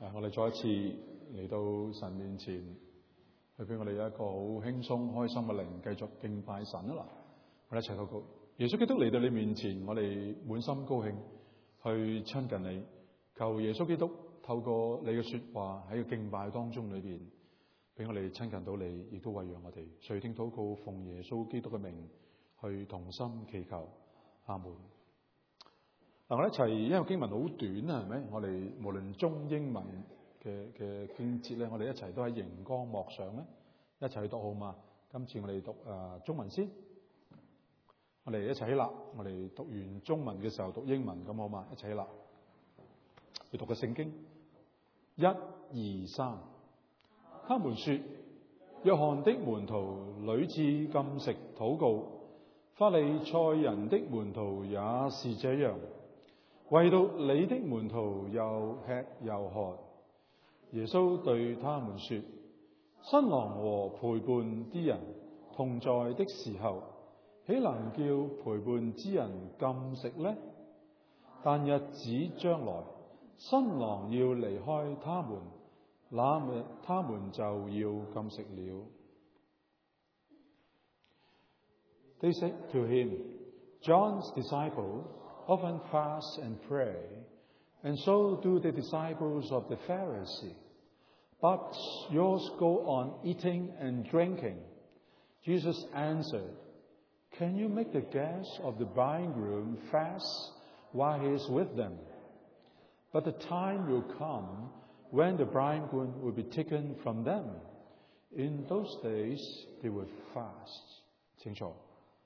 我哋再一次嚟到神面前，去俾我哋有一個好輕鬆開心嘅靈，繼續敬拜神啊！嗱，我哋一齊禱告。耶穌基督嚟到你面前，我哋滿心高興去親近你，求耶穌基督透過你嘅說話喺個敬拜當中裏邊，俾我哋親近到你，亦都餵養我哋。垂聽禱告，奉耶穌基督嘅名去同心祈求，阿門。嗱，我哋一齊，因為經文好短啊，係咪？我哋無論中英文嘅經節咧，我哋一齊都喺熒光幕上咧，一齊去讀好嘛？今次我哋讀中文先，我哋一齊起立，我哋讀完中文嘅時候讀英文，咁好嘛？一齊起立，要讀嘅聖經，一、二、三。他們說，約翰的門徒屢次禁食禱告，法利賽人的門徒也是這樣。唯獨你的門徒又吃又喝。耶穌對他們說：新郎和陪伴啲人同在的時候，豈能叫陪伴之人禁食呢？但日子將來，新郎要離開他們，那日他們就要禁食了。They said to him, John's disciples often fast and pray, and so do the disciples of the Pharisee. But yours go on eating and drinking. Jesus answered, Can you make the guests of the bridegroom fast while he is with them? But the time will come when the bridegroom will be taken from them. In those days they will fast. 清楚。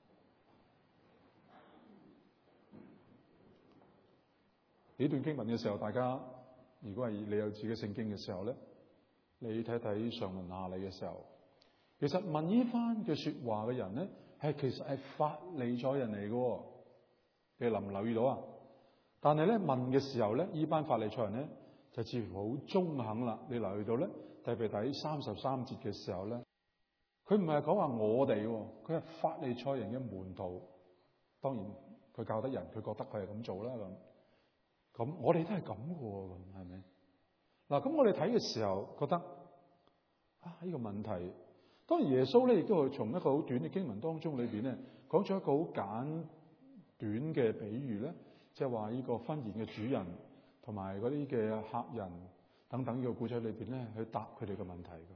呢段經文嘅時候，大家如果係你有自己聖經嘅時候咧，你睇睇上文下理嘅時候，其實問呢番嘅說話嘅人咧，其實係法利賽人嚟嘅，你留唔留意到啊？但係咧問嘅時候咧，呢班法利賽人咧就似乎好中肯啦。你留意到咧，特別睇33節嘅時候咧，佢唔係講話我哋，佢係法利賽人嘅門徒。當然佢教得人，佢覺得佢係咁做啦咁我哋都係咁嘅喎，係咪？嗱，咁我哋睇嘅時候覺得呢個問題，當然耶穌咧亦都係從一個好短嘅經文當中裏邊咧，講咗一個好簡短嘅比喻咧，即係話呢個婚宴嘅主人同埋嗰啲嘅客人等等呢個故仔裏邊咧，去答佢哋嘅問題咁。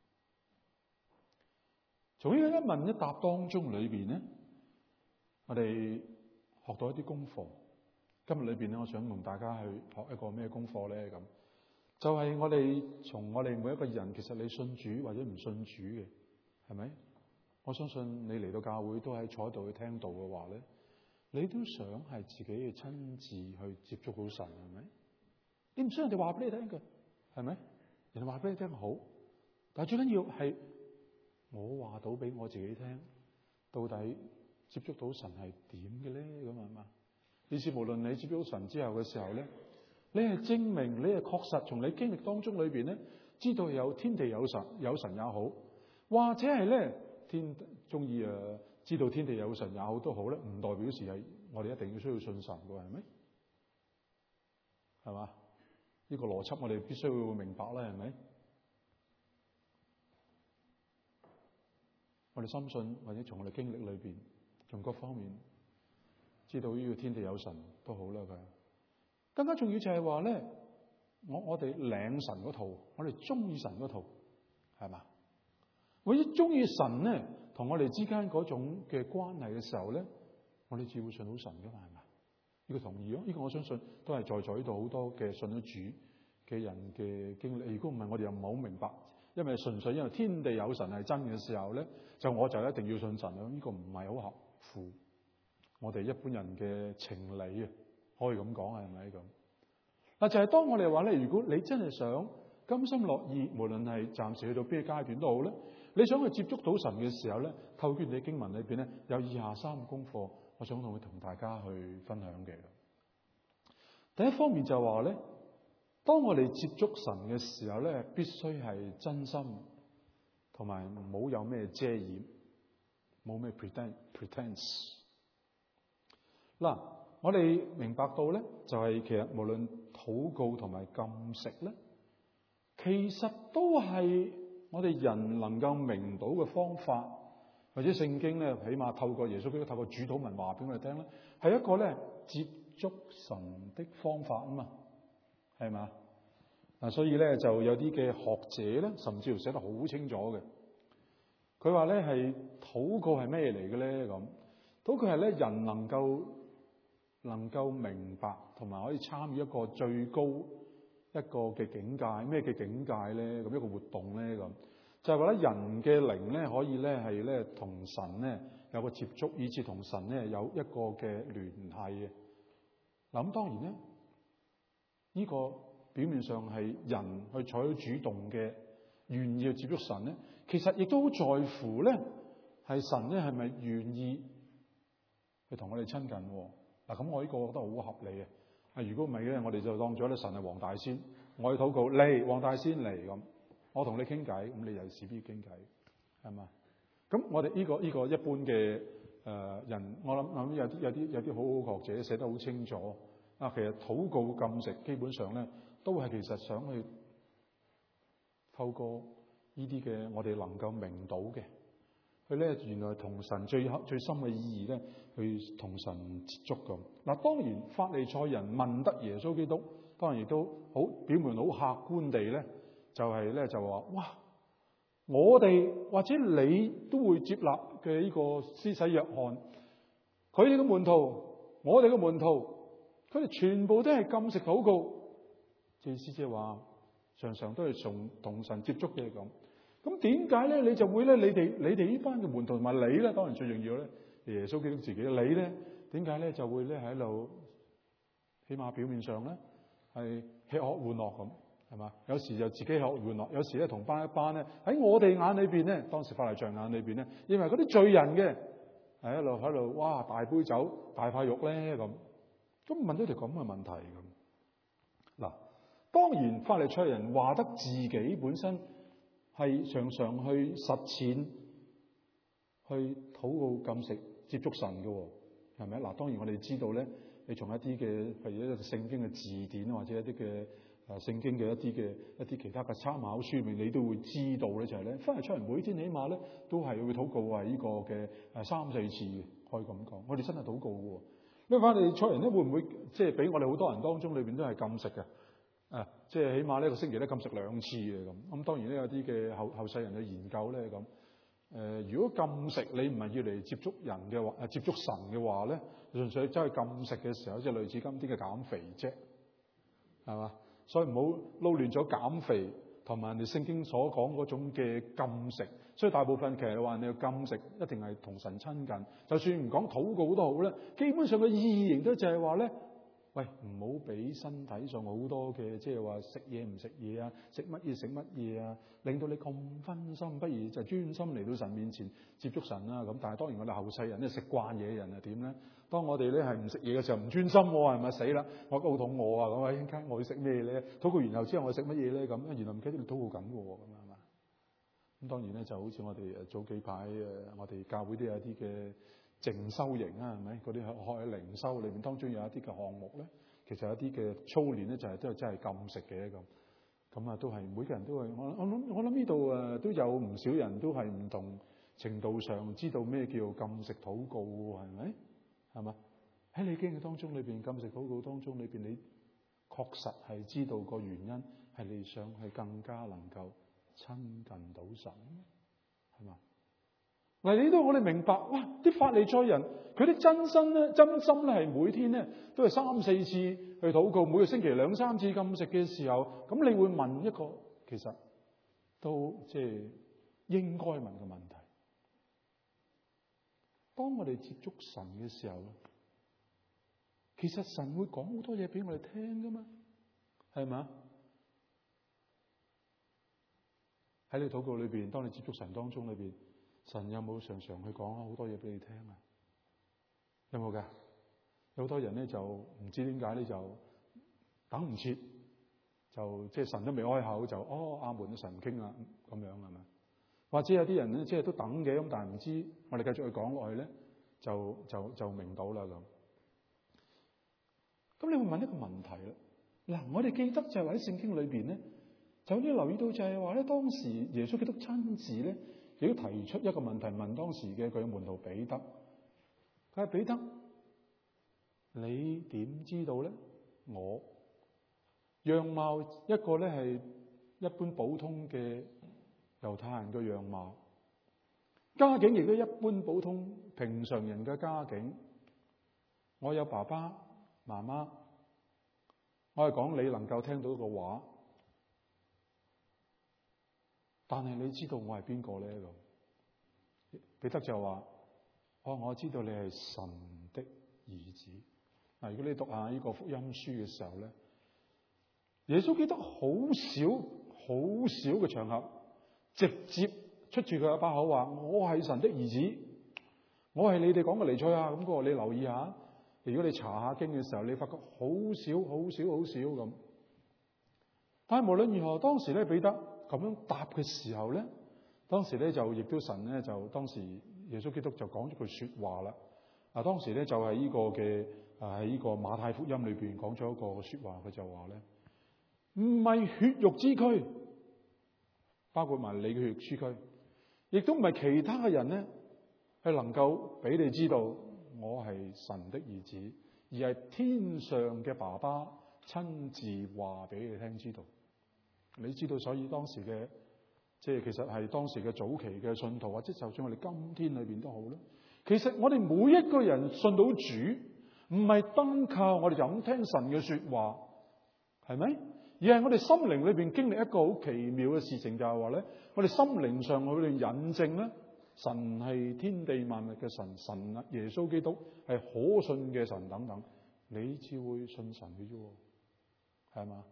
從呢個一問一答當中裏邊咧，我哋學到一啲功課。今日裏邊咧，我想同大家去學一個咩功課咧？咁就係我哋從我哋每一個人，其實你信主或者唔信主嘅，係咪？我相信你嚟到教會都喺坐喺度去聽道嘅話咧，你都想係自己去親自去接觸到神，係咪？你唔想人哋話俾你聽嘅，係咪？人哋話俾你聽好，但係最緊要係我話到俾我自己聽，到底接觸到神係點嘅咧？咁係嘛？於是無論你接觸到神之後嘅時候咧，你係證明，你係確實從你經歷當中裏邊咧，知道有天地有神，有神也好，或者係咧中意知道天地有神也好都好咧，唔代表是係我哋一定要需要信神嘅，係咪？係嘛？呢個邏輯我哋必須要明白啦，係咪？我哋深信或者從我哋經歷裏邊，從各方面。知道呢個天地有神都好啦，佢更加重要就係話咧，我哋領神嗰套，我哋中意神嗰套，係嘛？我一中意神咧，同我哋之間嗰種嘅關係嘅時候咧，我哋只會信到神噶嘛，係嘛？呢個同意咯，呢個我相信都係在座呢度好多嘅信咗主嘅人嘅經歷。如果唔係，我哋又唔係好明白，因為純粹因為天地有神係真嘅時候咧，我就一定要信神咯。呢個唔係好合乎我哋一般人嘅情理啊，可以咁講係咪咁？嗱，就係當我哋話咧，如果你真係想甘心樂意，無論係暫時去到邊個階段都好咧，你想去接觸到神嘅時候咧，透過你經文裏邊咧，有以下3個功課，我想同大家去分享嘅。第一方面就係話咧，當我哋接觸神嘅時候咧，必須係真心，同埋唔好有咩遮掩，冇咩 pretense。嗱，我哋明白到咧，就係其實無論禱告同埋禁食咧， 其實都係我哋人能夠明到嘅方法，或者聖經咧，起碼透過耶穌基督透過主禱文話俾我哋聽咧，係一個咧接觸神的方法啊嘛，係嘛？嗱，所以咧就有啲嘅學者咧，甚至乎寫得好清楚嘅。佢話咧係禱告係咩嚟嘅咧？咁禱告係咧人能夠明白同埋可以參與一個最高一個嘅境界。咩嘅境界咧？咁一個活動咧，咁就係話咧人嘅靈咧可以咧係咧同神咧有個接觸，以至同神咧有一個嘅聯繫嘅。嗱，咁當然咧呢個表面上係人去採取主動嘅願意去接觸神咧，其實亦都好在乎咧係神咧係咪願意去同我哋親近。嗱，咁我呢個覺得好合理嘅。如果唔係咧，我哋就當咗咧神係黃大仙，我去禱告嚟，黃大仙嚟咁，我同你傾偈，咁你又事必傾偈，係嘛？咁我哋呢個一般嘅人，我諗有啲好學者寫得好清楚。其實禱告禁食基本上咧，都係其實想去透過呢啲嘅我哋能夠明到嘅，佢咧原來同神最深嘅意義咧，去同神接觸咁。嗱，當然法利賽人問得耶穌基督，當然亦都好表面好客觀地咧，就話：哇！我哋或者你都會接納嘅呢個施洗約翰，佢哋嘅門徒，我哋嘅門徒。佢哋全部都係禁食禱告，意思即係話常常都係同神接觸嘅咁。咁點解咧？你就會咧？你哋呢班嘅門徒同埋你咧，當然最重要咧，耶穌基督自己。你咧點解咧就會咧喺度？起碼表面上咧係吃喝玩樂咁，係嘛？有時就自己吃喝玩樂，有時咧同班一班咧喺我哋眼裏邊咧，當時法利賽人眼裏邊咧，認為嗰啲罪人嘅係喺度哇大杯酒大塊肉咧咁。咁問到條咁嘅問題咁，嗱，當然法利賽人話得自己本身係常常去實踐去禱告禁食接觸神嘅，係咪？嗱，當然我哋知道咧，你從一啲嘅譬如一啲聖經嘅字典或者一啲嘅聖經嘅一啲其他嘅參考書面，你都會知道咧，就係咧法利賽人每天起碼咧都係會禱告係呢個嘅3-4次嘅，可以咁講。我哋真係禱告嘅。因為法利賽人咧會唔會即係俾我哋好多人當中裏邊都係禁食嘅？即係起碼呢個星期咧禁食2次嘅咁。咁當然咧有啲嘅後世人去研究咧咁。如果禁食你唔係要嚟接觸人嘅話，接觸神嘅話咧，純粹走去禁食嘅時候，即係類似今天嘅減肥啫，係嘛？所以唔好撈亂咗減肥同埋人哋聖經所講嗰種嘅禁食。所以大部分其實話你要禁食，一定係同神親近。就算唔講禱告都好咧，基本上嘅意義都就係話咧，喂，唔好俾身體上好多嘅即係話食嘢唔食嘢啊，食乜嘢食乜嘢啊，令到你咁分心，不如就專心嚟到神面前接觸神啦。咁但係當然我哋後世人咧食慣嘢人係點咧？當我哋咧係唔食嘢嘅時候唔專心喎，係咪死啦？我好肚餓啊！咁啊，陣間我要食咩咧？禱告完後之後我食乜嘢咧？咁原來唔記得你禱告緊嘅喎，咁係嘛？咁當然咧就好似我哋早幾排我哋教會都有一啲嘅靜修營啊，係咪？嗰啲學靈修裏面當中有一啲嘅項目咧，其實有一啲嘅操練咧就係都係真係禁食嘅咁。咁啊都係每個人都係我諗呢度都有唔少人都係唔同程度上知道咩叫禁食禱告，係咪？係嘛？喺你經嘅當中裏邊，禁食禱告當中裏邊，你確實係知道個原因係你想去更加能夠親近到神，係嘛？嗱，呢度我哋明白，哇！啲法利賽人佢啲真心咧係每天咧都係3-4次去禱告，每個星期2-3次禁食嘅時候，咁你會問一個其實都即係應該問嘅問題。當我哋接觸神嘅時候，其實神會講好多嘢俾我哋聽噶嘛，係嘛？喺你禱告裏邊，當你接觸神當中裏邊，神有冇常常去講好多嘢俾你聽啊？有冇噶？有好多人咧就唔知點解咧就等唔切，就即係神都未開口就阿門，神唔傾啦咁樣係咪？或者有啲人咧即係都等嘅，咁但係唔知我哋繼續去講落去咧，就明到啦咁。咁你會問一個問題啦，嗱，我哋記得就係話喺聖經裏邊咧， 就你留意到就係話咧，當時耶穌基督親自咧，亦都提出一個問題問當時嘅佢嘅門徒彼得。佢話：彼得，你點知道咧？我樣貌一個咧係一般普通嘅猶太人嘅樣貌，家境亦都一般普通平常人嘅家境。我有爸爸媽媽，我係講你能夠聽到嘅話，但係你知道我係邊個咧？咁彼得就話：我知道你係神的兒子。嗱，如果你讀下呢個福音書嘅時候咧，耶穌基督好少嘅場合，直接出住佢一把口話：我係神的兒子，我係你哋講嘅彌賽亞。咁你留意下，如果你查下經嘅時候，你發覺好少咁。但係無論如何，當時咧彼得咁樣答嘅時候咧，當時咧就亦都神咧就當時耶穌基督就講咗句說話啦。當時咧就係呢個嘅喺呢個馬太福音裏邊講咗一個說話，佢就話咧，唔係血肉之軀，包括埋你嘅血肉之軀，亦都唔係其他嘅人咧係能夠俾你知道我係神的兒子，而係天上嘅爸爸親自話俾你聽知道。你知道，所以當時嘅其實係當時嘅早期嘅信徒，或者就算我哋今天裏邊都好啦。其實我哋每一個人信到主，唔係單靠我哋就咁聽神嘅說話，係咪？而係我哋心靈裏邊經歷一個好奇妙嘅事情，就係話咧，我哋心靈上去印證咧，神係天地萬物嘅神，神啊，耶穌基督係可信嘅神等等，你只會信神嘅啫，係嘛？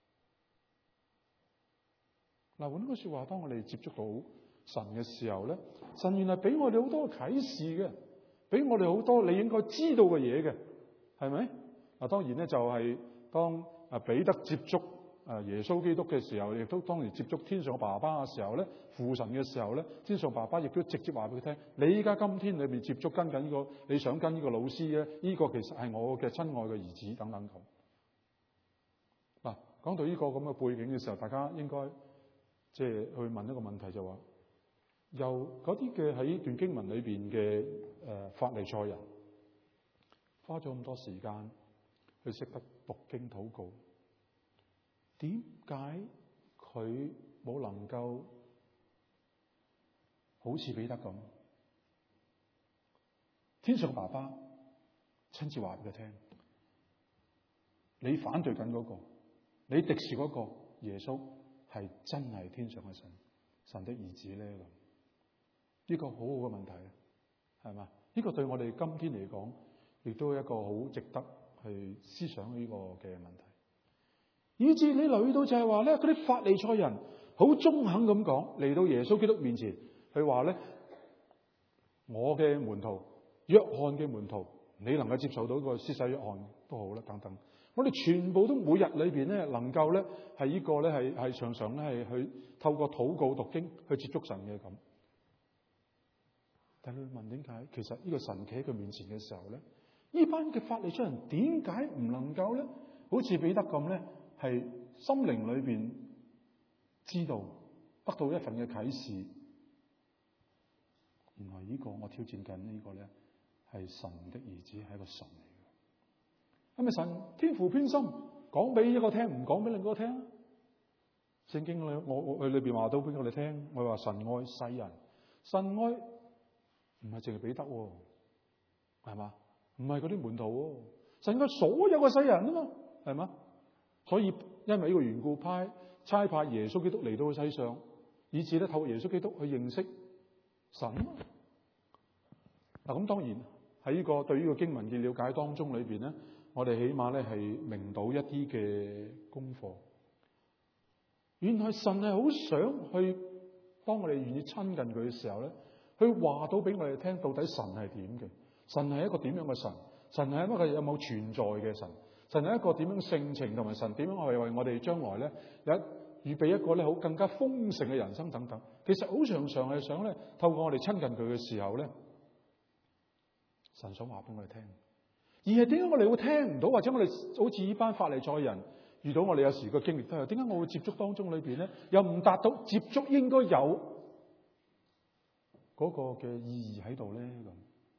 嗱，換句說話，當我哋接觸到神嘅時候咧，神原來俾我哋好多啟示嘅，俾我哋好多你應該知道嘅嘢嘅，係咪？嗱，當然咧就係當彼得接觸耶穌基督嘅時候，亦都當然接觸天上爸爸嘅時候咧，父神嘅時候咧，天上爸爸亦都直接話俾佢聽：你依家今天裏邊接觸跟緊呢個，你想跟呢個老師咧，呢個其實係我嘅親愛嘅兒子等等咁。嗱，講到呢個咁嘅背景嘅時候，大家應該去問一個問題，就話由嗰啲嘅喺段經文裏邊嘅法利賽人，花咗咁多時間去識得讀經禱告，點解佢冇能夠好似彼得咁，天上爸爸親自話俾佢聽，你反對緊嗰個，你敵視嗰個耶穌係真係天上嘅神，神的兒子咧？咁呢個好好嘅問題，係嘛？呢個對我哋今天嚟講，亦都係一個好值得去思想呢個嘅問題。以至你留意到就係話咧，嗰啲法利賽人好中肯咁講，嚟到耶穌基督面前，佢話咧：我嘅門徒，約翰嘅門徒，你能夠接受到個施洗約翰都好啦，等等。我哋全部都每日裏邊咧，能夠咧係呢個咧係常常咧係去透過禱告讀經去接觸神嘅咁。但係你問點解？其實呢個神企喺佢面前嘅時候咧，呢班嘅法利賽人點解唔能夠咧，好似彼得咁咧，係心靈裏邊知道得到一份嘅啟示？原來呢個我挑戰緊呢個咧係神的兒子，係一個神嚟嘅。係咪神天父偏心，講俾一個聽，唔講俾另一個聽？聖經我裏邊話到俾我哋聽，我話神愛世人，神愛唔係淨係彼得，係嘛？唔係嗰啲門徒，神愛所有嘅世人啊嘛，係嘛？所以因為呢個緣故，差派耶穌基督嚟到世上，以致咧透過耶穌基督去認識神。嗱，咁當然喺呢個對呢個經文嘅了解當中裏邊咧，我哋起碼咧係明到一啲嘅功課。原來神係好想去，當我哋願意親近佢嘅時候咧，去話到俾我哋聽，到底神係點嘅？神係一個點樣嘅神？神係一個有冇存在嘅神？神係一個點樣性情，同埋神點樣去為我哋將來咧有預備一個咧好更加豐盛嘅人生等等。其實好常常係想咧透過我哋親近佢嘅時候咧，神想話俾我哋聽。而係點解我哋會聽唔到，或者我哋好似呢班法利賽人遇到我哋有時個經歷都係，點解我會接觸當中裏邊咧，又唔達到接觸應該有嗰個嘅意義喺度咧？咁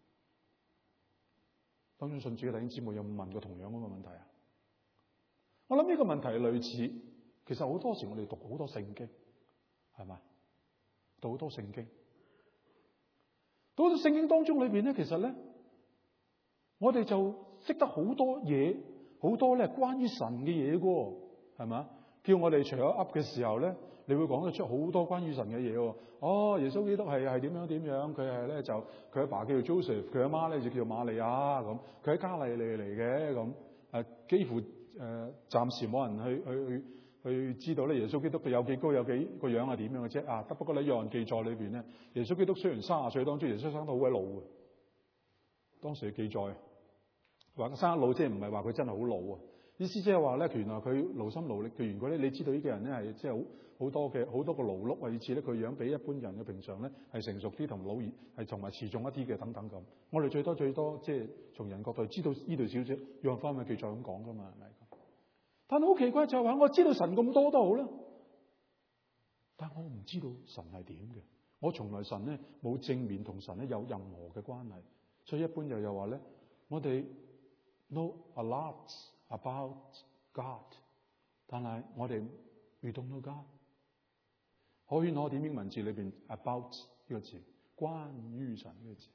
當中信主嘅弟兄姊妹有冇問過同樣嗰個問題啊？我諗呢個問題係類似，其實好多時我哋讀好多聖經，係嘛？讀好多聖經，讀好多聖經當中裏邊咧，其實咧，我哋就識得好多嘢，好多咧關於神嘅嘢嘅，係嘛？叫我哋除咗噏嘅時候咧，你會講得出好多關於神嘅嘢喎。哦，耶穌基督係點樣點樣？佢係咧就佢阿爸叫做 Joseph，佢阿媽咧就叫做瑪利亞咁。佢喺加利利嚟嘅咁。幾乎暫時冇人去知道咧耶穌基督佢有幾高有幾個樣係點樣嘅啫啊！不過喺約翰記載裏邊咧，耶穌基督雖然30歲當中，耶穌生得好鬼老嘅。當時嘅記載話佢生得老，即係唔係話佢真係好老啊？意思即係話咧，原來佢勞心勞力嘅緣故咧，你知道呢個人咧係即係好多個勞碌啊，以至咧佢樣比一般人嘅平常咧係成熟啲同老兒係同埋持重一啲嘅等等咁。我哋最多即係從人角度知道呢度少少，約翰福音嘅記載咁講噶嘛，係咪？但係好奇怪就係話，我知道神咁多都好啦，但我唔知道神係點嘅。我從來神咧冇正面同神咧有任何嘅關係，所以一般又話咧，我哋 know a lot about God， 但係我哋 we don't know God。可圈可點英文字裏邊 about 呢個字，關於神呢個字。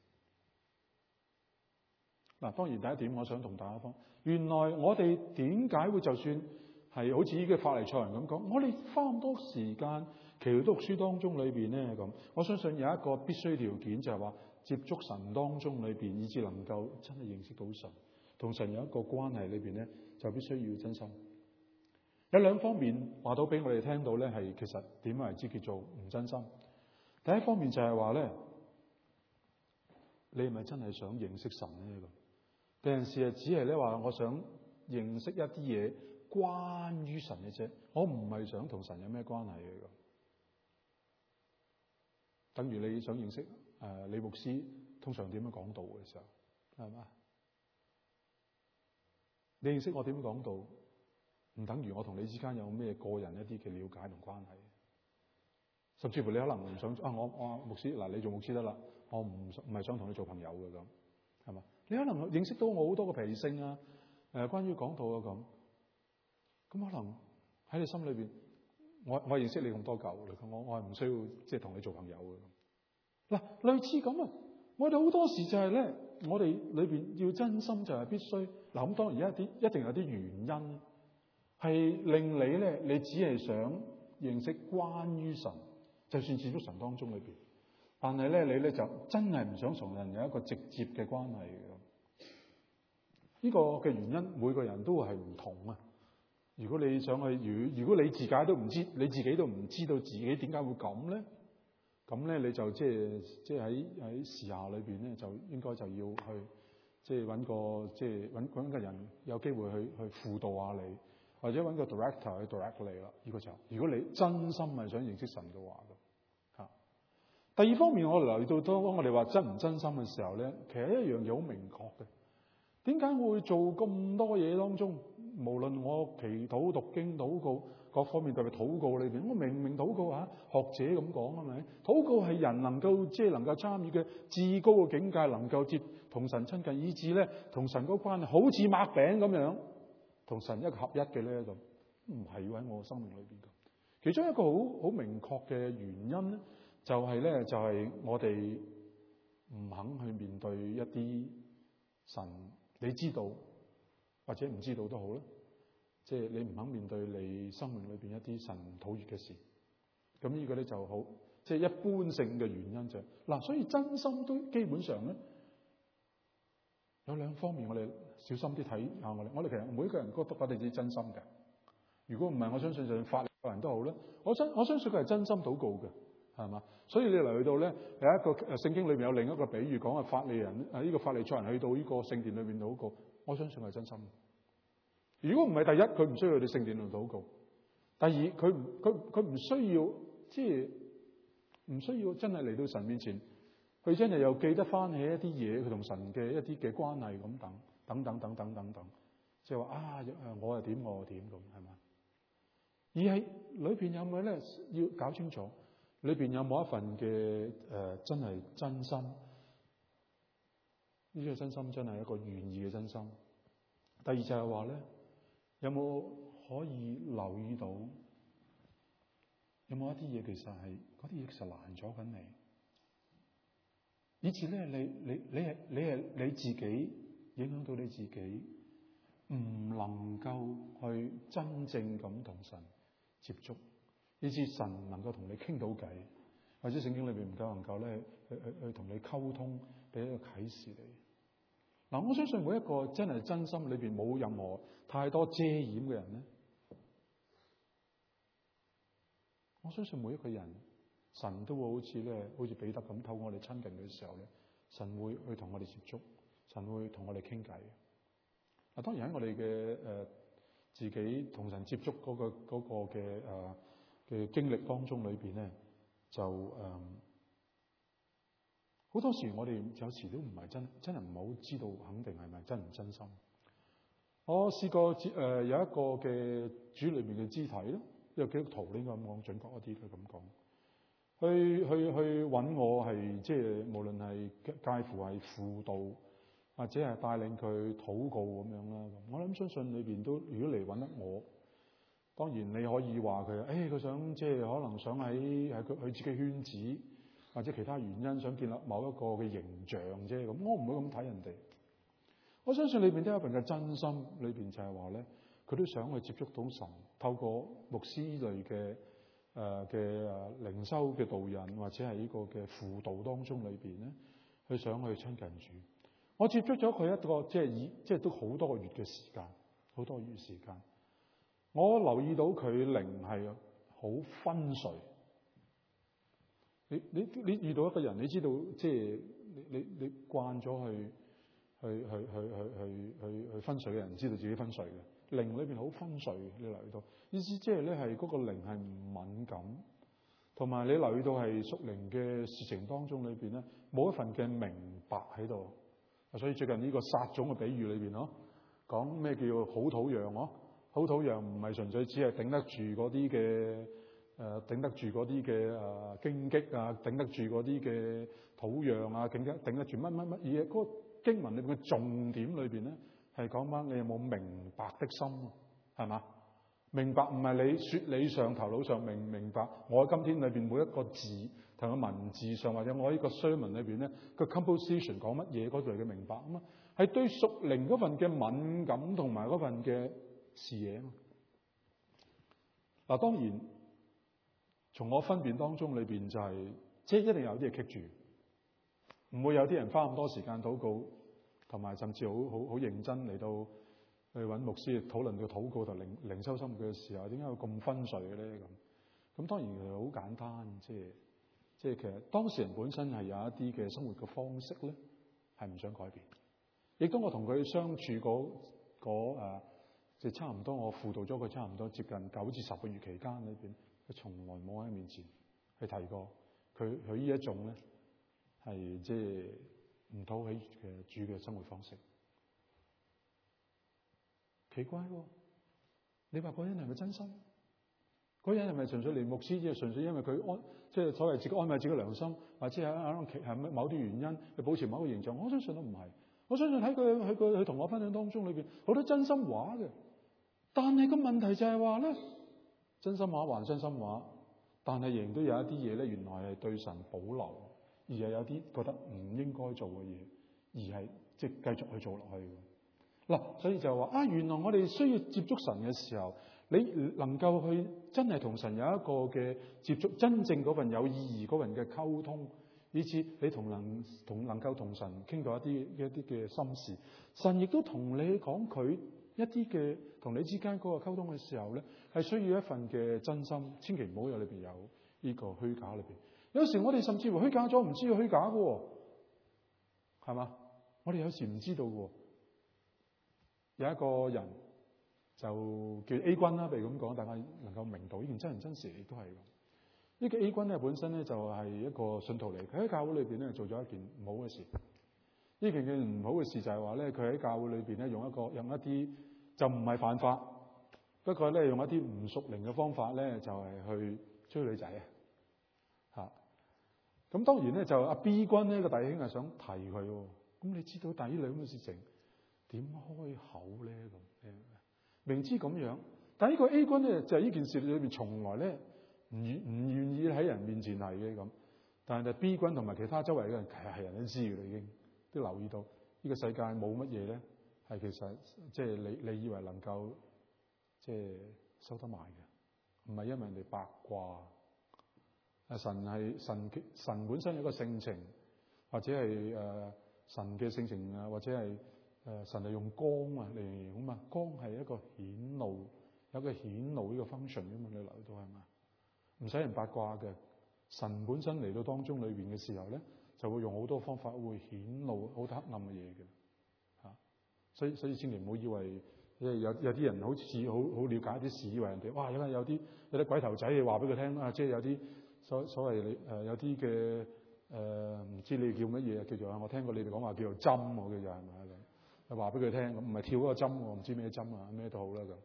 嗱，當然第一點我想同大家講，原來我哋點解會就算係好似呢個法利賽人咁講，我哋花咁多時間祈禱讀書當中裏邊咧咁，我相信有一個必須條件就係話接觸神當中裏邊，以至能夠真係認識到神，同神有一個關係裏邊咧，就必須要真心。有兩方面話到俾我哋聽到咧，係其實點為之叫做唔真心。第一方面就係話咧，你係咪真係想認識神咧？咁有陣時只係咧話我想認識一啲嘢關於神嘅啫，我唔係想同神有咩關係嘅。咁等於你想認識李牧師通常點樣講道嘅時候，係嘛？你認識我點樣講道，唔等於我同你之間有咩個人一啲嘅了解同關係。甚至乎你可能唔想我牧師嗱，你做牧師得啦，我唔係想同你做朋友嘅。咁係嘛？你可能認識到我好多嘅脾性啊，關於講道啊咁可能喺你心裏邊，我認識你咁多舊，我係唔需要即係同你做朋友嘅。嗱，類似咁啊，我哋好多時就係咧，我哋裏邊要真心就係必須嗱，咁當然一定有啲原因係令你咧，你只係想認識關於神，就算接觸神當中裏邊，但係咧你咧就真係唔想同人有一個直接嘅關係嘅。呢個嘅原因每個人都係唔同啊。如果你想去，如果你自己都唔知，你自己都唔知道自己點解會咁咧，咁咧你就即係喺時下裏邊咧，就應該就要去即係揾個即係揾個人有機會去輔導下你，或者揾個 director 去 direct 你啦。呢個就如果你真心係想認識神嘅話咁嚇。第二方面，我留意到當我哋話真唔真心嘅時候咧，其實一樣嘢好明確嘅。點解我會做咁多嘢當中？無論我祈禱、讀經、禱告各方面，特別禱告裏邊，我明明禱告學者咁講係咪？禱告係人能夠即係能夠參與嘅至高嘅境界，能夠同神親近，以致咧同神嗰關係好似擘餅咁樣，同神一個合一嘅咧咁，唔係喺我生命裏邊咁。其中一個好明確嘅原因咧，就係我哋唔肯去面對一啲神，你知道或者唔知道都好啦，即係你唔肯面對你生命裏邊一啲神討厭嘅事，咁呢個咧就好，即係一般性嘅原因就嗱，所以真心都基本上咧有兩方面，我哋小心啲睇下我哋其實每一個人都覺得我哋自己真心嘅。如果唔係，我相信就算法利賽人都好咧，我相信佢係真心禱告嘅，係嘛？所以你嚟到咧有一個聖經裏邊有另一個比喻講法利人呢個法利賽人去到呢個聖殿裏邊禱告。我相信係真心。如果唔係，第一佢唔需要去聖殿度禱告；第二佢唔需要即係唔需要真係嚟到神面前，佢真係又記得翻起一啲嘢，佢同神嘅一啲嘅關係咁等，即係話我係點我係點咁係嘛？ 而係裏邊有冇咧？要搞清楚裏邊有冇一份嘅真係真心。呢個真心真係一個願意嘅真心。第二就係話咧，有冇可以留意到有冇一啲嘢其實係嗰啲嘢其實攔阻緊你，以至咧你自己影響到你自己，唔能夠去真正咁同神接觸，以至神能夠同你傾到偈，或者聖經裏邊唔夠能夠咧去同你溝通，俾一個啟示你。嗱，我相信每一個真係真心裏邊冇任何太多遮掩嘅人咧，我相信每一個人，神都會好似彼得咁，透過我哋親近嘅時候咧，神會去同我哋接觸，神會同我哋傾偈。嗱，當然喺我哋嘅自己同神接觸嗰個嘅經歷當中裏邊咧，就好多時我哋有時都唔係真係唔係好知道肯定係咪真唔真心。我試過有一個嘅主裏面嘅肢體咯，一個基督徒應該咁講準確一啲，佢咁講，去揾我係即係無論係介乎係輔導或者係帶領佢禱告咁樣啦。我諗相信裏邊都如果嚟揾得我，當然你可以話佢，佢想即係可能想喺佢自己圈子，或者其他原因想建立某一個嘅形象啫，咁我唔會咁睇人哋。我相信裏邊都有一份嘅真心，裏邊就係話咧，佢都想去接觸到神，透過牧師類嘅靈修嘅導引，或者係呢個嘅輔導當中裏邊咧，佢想去親近主。我接觸咗佢一個即係都好多個月嘅時間，好多月時間。我留意到佢靈係好昏睡。你遇到一個人，你知道即係你慣咗去昏睡嘅人，知道自己昏睡嘅靈裏邊好昏睡嘅。你留意到意思即係咧係嗰個靈係唔敏感，同埋你留意到係屬靈嘅事情當中裏邊咧冇一份嘅明白喺度。所以最近呢個撒種嘅比喻裏邊咯，講咩叫好土壤咯？好土壤唔係純粹只係頂得住嗰啲嘅。頂得住嗰啲嘅荊棘啊，頂得住嗰啲嘅土壤啊，頂得住乜嘢？嗰個經文裏邊嘅重點裏邊咧，係講翻你有冇明白的心，係嘛？明白唔係你説理上頭腦上明白。我喺今天裏邊每一個字同個文字上，或者我呢個 sermon 裏邊咧個 composition 講乜嘢嗰類嘅明白啊嘛，係對屬靈嗰份嘅敏感同埋嗰份嘅視野啊嘛。嗱，當然。從我分辨當中裏邊就係，即係一定有啲嘢棘住，唔會有啲人花咁多時間禱告，同埋甚至好認真嚟到去揾牧師討論個禱告同靈修生活嘅時候，點解會咁昏睡嘅咧？咁當然係好簡單，即係其實當事人本身係有一啲嘅生活嘅方式咧，係唔想改變。亦都我同佢相處即係差唔多，我輔導咗佢差唔多接近9至10個月期間裏邊。佢從來冇喺面前去提過佢呢一種咧係即係唔討喜嘅主嘅生活方式。奇怪喎！你話嗰人係咪真心？嗰人係咪純粹嚟牧師？即係純粹因為佢即係所謂自己安慰自己良心，或者係某啲原因去保持某個形象？我相信都唔係。我相信喺佢同我分享當中裏邊好多真心話嘅，但係個問題就係話咧。真心話還真心話，但係仍然都有一啲嘢咧，原來係對神保留，而係有啲覺得唔應該做嘅嘢，而係即係繼續去做落去。嗱，所以就話原來我哋需要接觸神嘅時候，你能夠去真係同神有一個嘅接觸，真正嗰份有意義嗰份嘅溝通，以至你能夠同神傾到一啲嘅心事，神亦都同你講佢。一啲嘅同你之間嗰個溝通嘅時候咧，係需要一份嘅真心，千祈唔好有裏邊有呢個虛假裏邊。有時我哋甚至乎虛假咗，唔知道虛假嘅，係嘛？我哋有時唔知道嘅。有一個人就叫 A 君啦，譬如咁講，大家能夠明到呢件真人真事亦都係咁。呢個 A 君咧本身咧就係一個信徒嚟，佢喺教會裏邊咧做咗一件唔好嘅事。呢件唔好嘅事就係話咧，佢喺教會裏邊咧用一啲就唔係犯法， 不過咧用一啲唔屬靈嘅方法咧，就係去追女仔啊！咁當然咧就阿 B 君呢個弟兄係想提佢喎。咁你知道第呢兩個事情點開口咧？咁明知咁樣，但係呢個 A 君咧就係呢件事裏邊從來咧唔願意喺人面前提嘅咁。但係 B 君同埋其他周圍嘅人係人都知嘅啦，已經都留意到呢個世界冇乜嘢咧係其實即係你以為能夠即係收得埋嘅，唔係因為人哋八卦。神本身有一個性情，或者係神嘅性情啊，或者係神係用光啊嚟形容嘛。光係一個顯露，有一個顯露呢個 function 嘅嘛。你留意到係嘛？唔使人八卦嘅。神本身嚟到當中裏邊嘅時候咧，就會用好多方法會顯露好多黑暗嘅嘢嘅嚇。所以千祈唔好以為有啲人好似好了解啲事，以為人哋哇有啲鬼頭仔，你話俾佢聽啊，即係有啲所謂你有啲嘅唔知你叫乜嘢叫做我聽過你哋講話叫做針，我叫做係咪咁？話俾佢聽咁，唔係跳嗰個針，我唔知咩針啊，咩都好啦咁。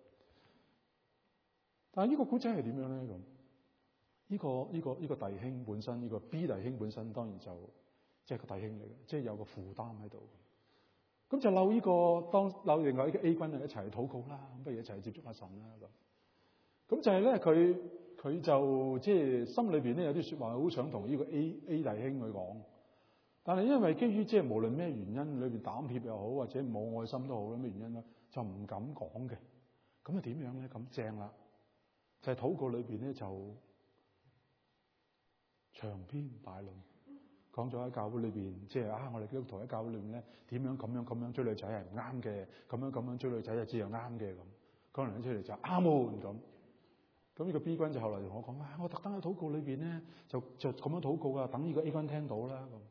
但係呢個古仔係點樣咧咁？呢個弟兄本身，呢個 B 弟兄本身當然就即係個弟兄嚟嘅，即係有個負擔喺度。咁就嬲另外呢個 A 君一齊去禱告啦，咁不如一齊去接觸下神啦咁。咁就係咧，佢就即係心裏邊咧有啲説話好想同呢個 A 弟兄去講，但係因為基於即係無論咩原因，裏邊膽怯又好，或者冇愛心都好啦，咩原因啦，就唔敢講嘅。咁啊點樣咧？咁正啦，就係禱告裏邊咧就長篇大論講咗喺教會裏邊，即係我哋基督徒喺教會裏面咧點樣咁樣追女仔係唔啱嘅，咁樣追女仔就只係啱嘅咁。講完出嚟就啱喎咁。咁呢個 B 君就後來同我講：我特登喺禱告裏邊咧就咁樣禱告啊，等呢個 A 君聽到啦咁。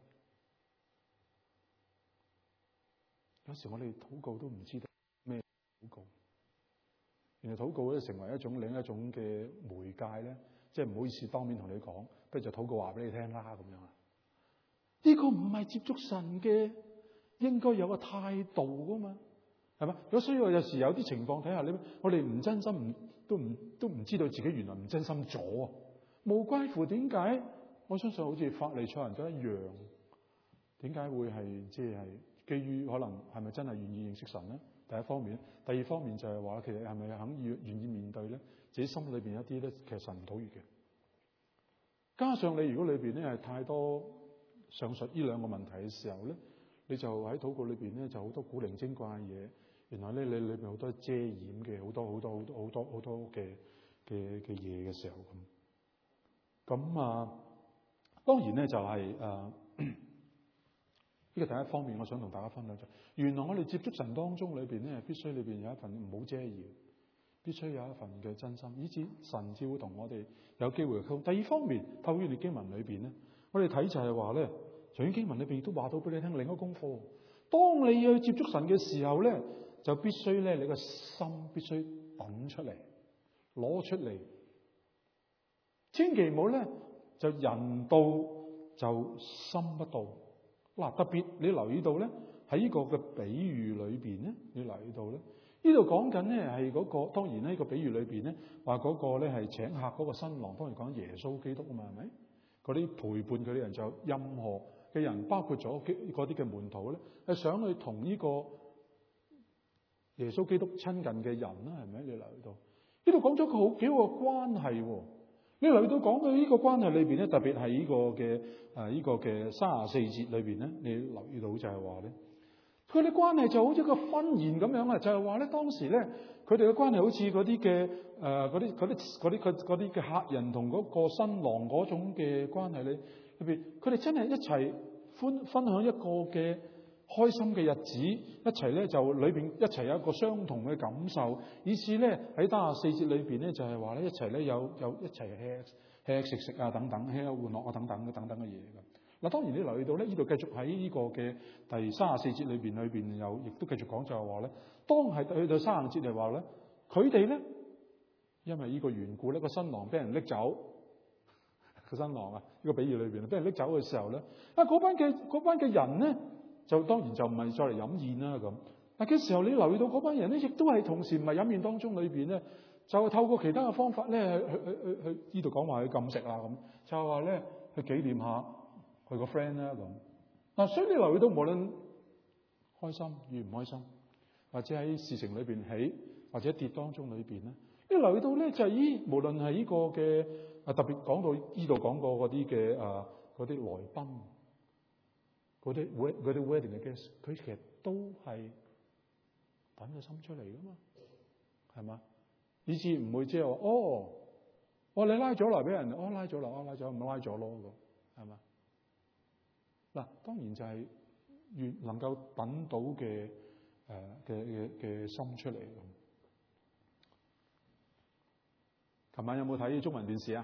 有時我哋禱告都唔知道咩禱告，原來禱告咧成為另一種嘅媒介咧，即係唔好意思當面同你講，不如就禱告話俾你聽啦咁樣啊。呢個唔係接觸神嘅應該有個態度噶嘛，係嘛？咁所以有時有啲情況睇下我哋唔真心，都唔知道自己原來唔真心咗啊！無怪乎點解？我相信好似法利賽人都一樣，點解會係即係基於可能係咪真係願意認識神咧？第一方面，第二方面就係話其實係咪願意面對咧？自己心裏邊一啲咧，其實神唔討厭嘅。加上你如果裏邊咧係太多上述呢兩個問題嘅時候咧，你就喺禱告裏邊咧就好多古靈精怪嘅嘢。原來咧你裏邊好多遮掩嘅，好多嘅嘢嘅時候咁當然咧就係呢個第一方面，我想同大家分享就原來我哋接觸神當中裏邊咧，必須裏邊有一份唔好遮掩，必須有一份嘅真心，以至神至會同我哋有機會去溝通。第二方面，透過經文裏邊咧，我哋睇就係話咧，從經文裏邊都話到俾你聽另一個功課。當你要接觸神嘅時候咧，就必須咧，你個心必須揼出嚟，攞出嚟，千祈唔好咧就人到就心不到。嗱，特別你留意到咧，喺呢個嘅比喻裏邊咧，你留意到咧，呢度講緊咧係嗰個，當然呢個比喻裏邊咧話嗰個咧係請客嗰個新郎，當然講耶穌基督啊嘛，係咪？嗰啲陪伴佢啲人就任何嘅人，包括咗嗰啲嘅門徒咧，係想去同呢個耶穌基督親近嘅人啦，係咪？你留意到呢度講咗個幾個關係喎。你留意到講到呢個關係裏邊咧，特別係呢個嘅34節裏邊咧，你留意到就係話咧，佢哋關係就好似個婚宴咁樣啊，就係話咧當時咧佢哋嘅關係好似嗰啲嘅客人同嗰個新郎嗰種嘅關係咧，特別佢哋真係一齊分享一個嘅開心嘅日子，一齊咧就裏邊一齊有一個相同嘅感受，以至咧喺34節裏邊咧就係話咧一齊咧有一齊吃食啊等等，吃喝玩樂啊等等嘅嘢咁。嗱，當然你留意到咧，呢度繼續喺呢個嘅第34節裏邊有亦都繼續講就係話咧，當係去到35節嚟話咧，佢哋咧因為呢個緣故咧，個新郎俾人拎走，個新郎啊呢個比喻裏邊俾人拎走嘅時候咧，嗰班嘅人咧。就當然就唔係再嚟飲宴啦咁。嗱嘅時候，你留意到嗰班人咧，亦都係同時唔係飲宴當中裏邊咧， 就透過其他嘅方法咧，去呢度講話去禁食啦咁，就係話咧去紀念下佢個 friend 啦咁。嗱，所以你留意到無論開心與唔開心，或者喺事情裏邊起，或者跌當中裏邊咧，你留意到咧就係無論係呢個嘅特別講到呢度講過嗰啲嘅嗰啲來賓，嗰啲 wedding 嘅 guest， 佢其實都係揼個心出嚟噶嘛，係嘛？以至唔會即係話你拉咗嚟俾人，拉咗啦，拉咗唔拉咗咯咁，係嘛？嗱，當然就係越能夠等到嘅心出嚟咁。琴晚有冇睇中文電視啊？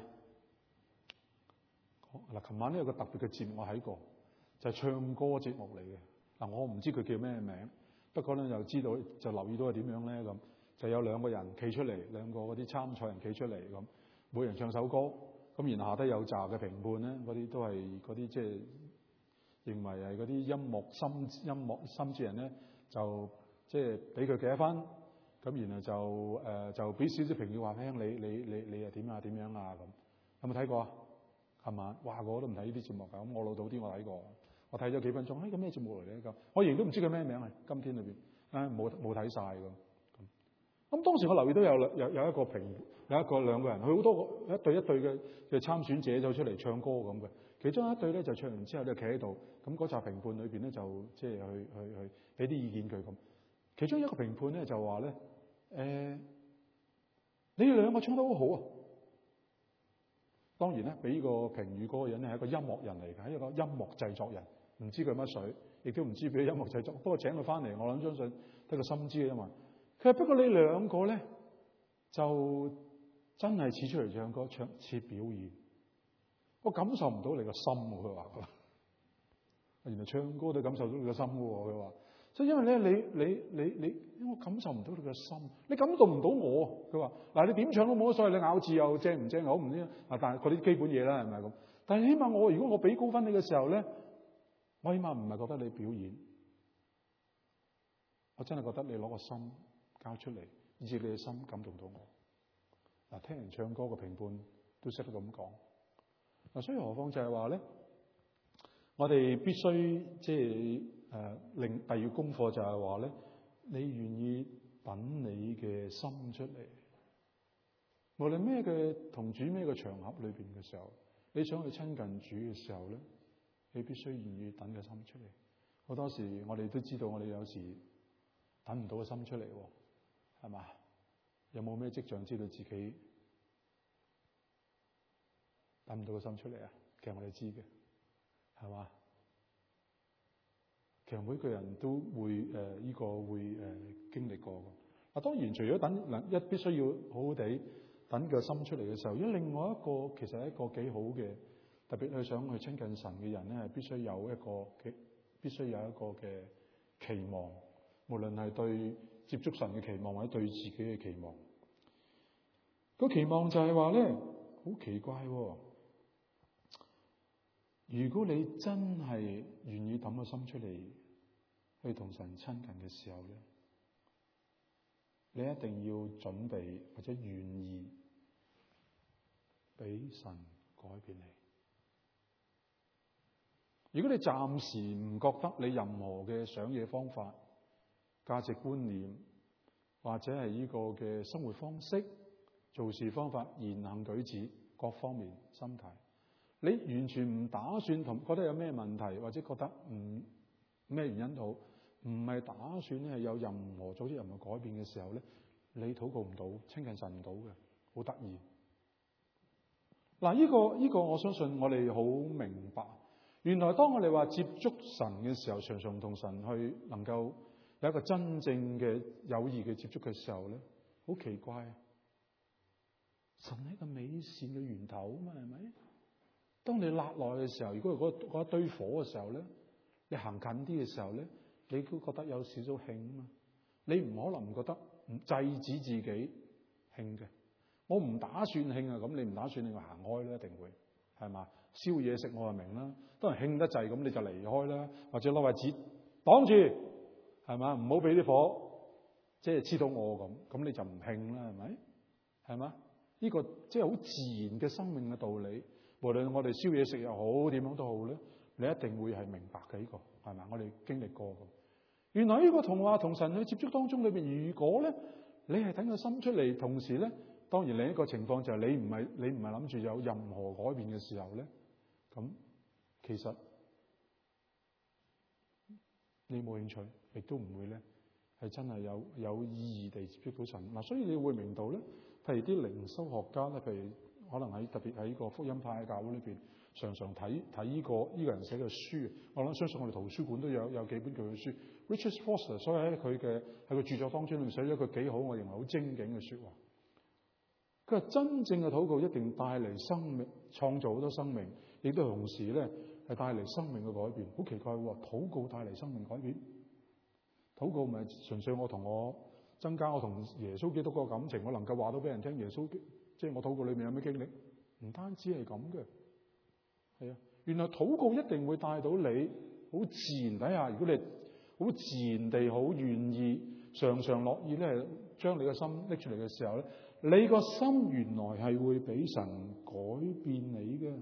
嗱，琴晚咧有個特別嘅節目我睇過，就係唱歌節目嚟嘅。嗱，我唔知佢叫咩名，不過咧就知道就留意到係點樣咧咁。就有兩個人企出嚟，兩個嗰啲參賽人企出嚟咁，每人唱首歌，咁然後下低有紮嘅評判咧，嗰啲都係嗰啲即係認為係嗰啲音樂心智人咧，就即係俾佢幾多分，咁然後就俾少少評語話聽你係點啊點樣啊咁，有冇睇過啊？琴晚哇，我都唔睇呢啲節目㗎，咁我老到啲我睇過，我睇咗幾分鐘，個咩節目嚟咧咁？我仍然都唔知佢咩名係今天裏邊，冇睇晒㗎。咁當時我留意到有一個兩個人，佢好多個一對嘅參選者走出嚟唱歌咁嘅。其中一對咧就唱完之後咧企喺度，咁嗰紮評判裏邊咧就即係去俾啲意見佢咁。其中一個評判咧就話咧你哋兩個唱得好好啊！當然咧，俾個評語嗰個人咧係一個音樂人嚟嘅，係一個音樂製作人，唔知佢乜水，亦都唔知佢音樂製作。不過請佢翻嚟，我諗相信得個心知嘅嘛。佢話不過你兩個咧就真係似出嚟唱歌，似表演，我感受唔到你個心喎。佢話原來唱歌都感受到你個心嘅喎。佢話所以因為咧你我感受唔到你個心，你感動唔到我。佢話嗱，你點唱都冇乜所謂，你咬字又正唔正好唔知啊，但係嗰啲基本嘢啦，係咪咁？但係起碼如果我俾高分你嘅時候咧，我起碼唔係覺得你表演，我真係覺得你攞個心交出嚟，以至你嘅心感動到我。嗱，聽人唱歌嘅評判都識得咁講。嗱，所以何況就係話咧，我哋必須即係另第二功課就係話咧，你願意等你嘅心出嚟，無論咩嘅同主咩嘅場合裏邊嘅時候，你想去親近主嘅時候咧，你必須願意等個心出嚟。好多時我哋都知道，我哋有時等唔到個心出嚟。係嘛？有冇咩跡象知道自己等唔到個心出嚟啊？其實我哋知嘅，係嘛？其實每個人都會呢個會經歷過嘅。當然除咗等必須要好好地等個心出嚟嘅時候，而另外一個其實係一個幾好嘅，特別係想去親近神嘅人咧，係必須有一個嘅期望，無論係對接觸神嘅期望，或者對自己嘅期望。個期望就係話咧，好奇怪喎。如果你真係願意抌個心出嚟去同神親近嘅時候咧，你一定要準備或者願意俾神改變你。如果你暫時唔覺得你任何嘅想嘢方法、價值觀念或者係呢個嘅生活方式、做事方法、言行舉止各方面心態，你完全唔打算同覺得有咩問題，或者覺得咩原因好，唔係打算咧係有任何組織任何改變嘅時候咧，你禱告唔到，親近神唔到嘅，好得意。嗱，呢個我相信我哋好明白。原來當我哋話接觸神嘅時候，常常同神去能夠有一個真正嘅友誼嘅接觸嘅時候咧，好奇怪。神係一個美善嘅源頭啊嘛，係咪？當你辣落去嘅時候，如果嗰一堆火嘅時候咧，你行近啲嘅時候咧，你都覺得有少少興啊嘛。你唔可能唔覺得唔制止自己興嘅。我唔打算興啊，咁你唔打算你就行開啦，一定會係嘛？燒嘢食我就明啦。當人興得滯咁，你就離開啦，或者攞塊紙擋住，係嘛？唔好俾啲火即係黐到我咁你就唔興啦，係咪？ 係嘛？呢個即係好自然嘅生命嘅道理。無論我哋燒嘢食又好，點樣都好咧，你一定會係明白嘅。呢個係咪？我哋經歷過咁。原來呢個同神去接觸當中裏邊，如果咧你係等個心出嚟，同時咧，當然另一個情況就係你唔係諗住有任何改變嘅時候咧，咁其實你冇興趣，亦都唔會咧係真係有意義地接觸到神。嗱，所以你會明到咧，譬如啲靈修學家咧，譬如可能特別喺個福音派嘅教會裏邊，常常睇呢個人寫嘅書。我相信我哋圖書館都有幾本佢嘅書。Richard Foster 所以喺佢嘅著作當中裏面寫咗一句幾好，我認為好精警嘅說話。佢話真正嘅禱告一定帶嚟生命，創造好多生命，亦都同時咧係帶嚟生命嘅改變。好奇怪喎，禱告帶嚟生命改變？禱告咪純粹我增加我同耶穌基督個感情，我能夠話到俾人聽耶穌即係我禱告裏面有咩經歷？唔單止係咁嘅，係啊，原來禱告一定會帶到你好自然底下，如果你好自然地好願意，常常樂意咧將你個心拎出嚟嘅時候咧，你個心原來係會俾神改變你嘅。